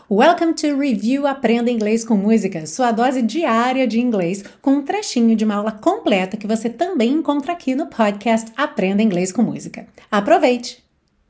Welcome to Review Aprenda Inglês com Música, sua dose diária de inglês com um trechinho de uma aula completa que você também encontra aqui no podcast Aprenda Inglês com Música. Aproveite!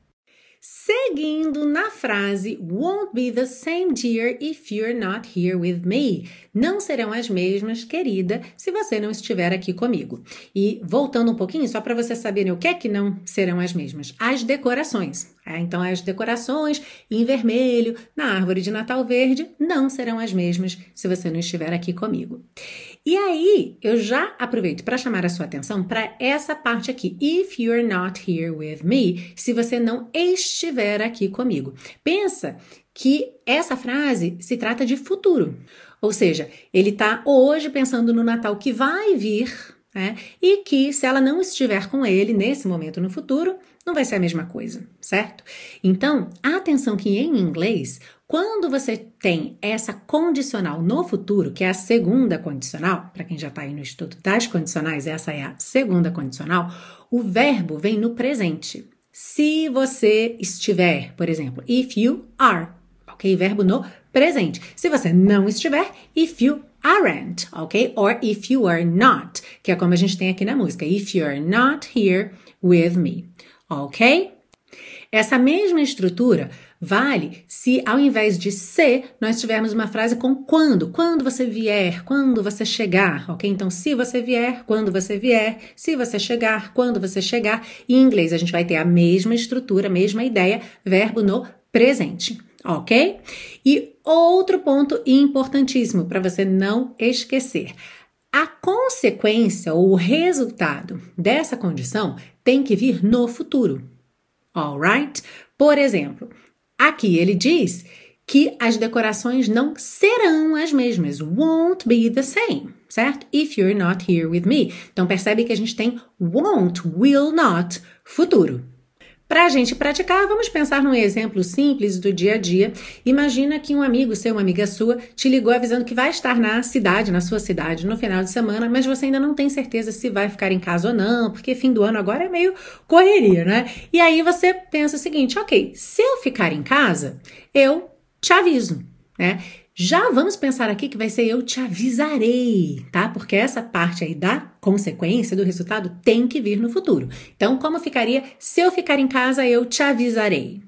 Seguindo na frase Won't be the same dear if you're not here with me. Não serão as mesmas, querida, se você não estiver aqui comigo. E voltando um pouquinho, só para você saberem o que é que não serão as mesmas. As decorações. Então, as decorações em vermelho, na árvore de Natal verde, não serão as mesmas se você não estiver aqui comigo. E aí, eu já aproveito para chamar a sua atenção para essa parte aqui. If you're not here with me, se você não estiver aqui comigo. Pensa que essa frase se trata de futuro. Ou seja, ele está hoje pensando no Natal que vai vir, né? E que se ela não estiver com ele nesse momento no futuro, não vai ser a mesma coisa, certo? Então, atenção que em inglês, quando você tem essa condicional no futuro, que é a segunda condicional, para quem já está aí no estudo das condicionais, essa é a segunda condicional, o verbo vem no presente. Se você estiver, por exemplo, if you are, ok? Verbo no presente. Se você não estiver, if you aren't, ok? Or if you are not, que é como a gente tem aqui na música, if you are not here with me, ok? Essa mesma estrutura vale se ao invés de se, nós tivermos uma frase com quando. Quando você vier, quando você chegar, ok? Então, se você vier, quando você vier, se você chegar, quando você chegar. Em inglês, a gente vai ter a mesma estrutura, a mesma ideia, verbo no presente, ok? E outro ponto importantíssimo para você não esquecer. A consequência ou o resultado dessa condição tem que vir no futuro, alright? Por exemplo, aqui ele diz que as decorações não serão as mesmas. Won't be the same, certo? If you're not here with me. Então, percebe que a gente tem won't, will not, futuro. Para a gente praticar, vamos pensar num exemplo simples do dia a dia. Imagina que um amigo seu, uma amiga sua, te ligou avisando que vai estar na cidade, na sua cidade, no final de semana, mas você ainda não tem certeza se vai ficar em casa ou não, porque fim do ano agora é meio correria, né? E aí você pensa o seguinte, ok, se eu ficar em casa, eu te aviso, né? Já vamos pensar aqui que vai ser eu te avisarei, tá? Porque essa parte aí da consequência, do resultado, tem que vir no futuro. Então, como ficaria se eu ficar em casa, eu te avisarei?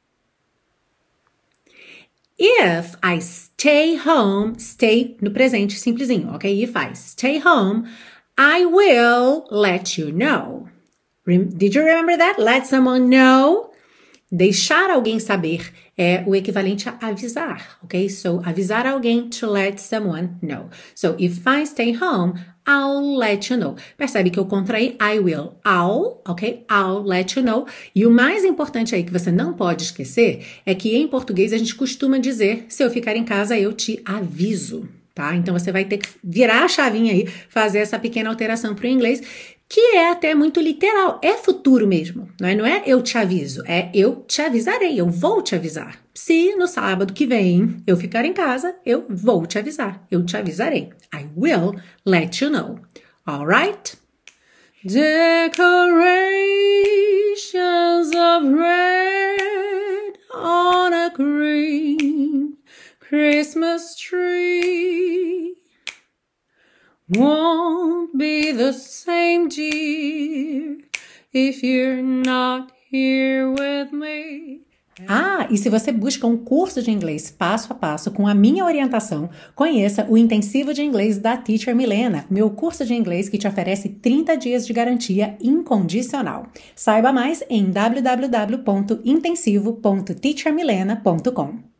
If I stay home, stay no presente simplesinho, ok? If I stay home, I will let you know. Did you remember that? Let someone know. Deixar alguém saber é o equivalente a avisar, ok? So, avisar alguém to let someone know. So, if I stay home, I'll let you know. Percebe que eu contraí I will, I'll, ok? I'll let you know. E o mais importante aí que você não pode esquecer é que em português a gente costuma dizer se eu ficar em casa, eu te aviso, tá? Então, você vai ter que virar a chavinha aí, fazer essa pequena alteração para o inglês, que é até muito literal, é futuro mesmo, não é eu te aviso, é eu te avisarei, eu vou te avisar. Se no sábado que vem eu ficar em casa, eu vou te avisar, eu te avisarei. I will let you know, alright? Decorations of red on a green Christmas tree won't be the same, dear, if you're not here with me. E se você busca um curso de inglês passo a passo com a minha orientação, conheça o Intensivo de Inglês da Teacher Milena, meu curso de inglês que te oferece 30 dias de garantia incondicional. Saiba mais em www.intensivo.teachermilena.com.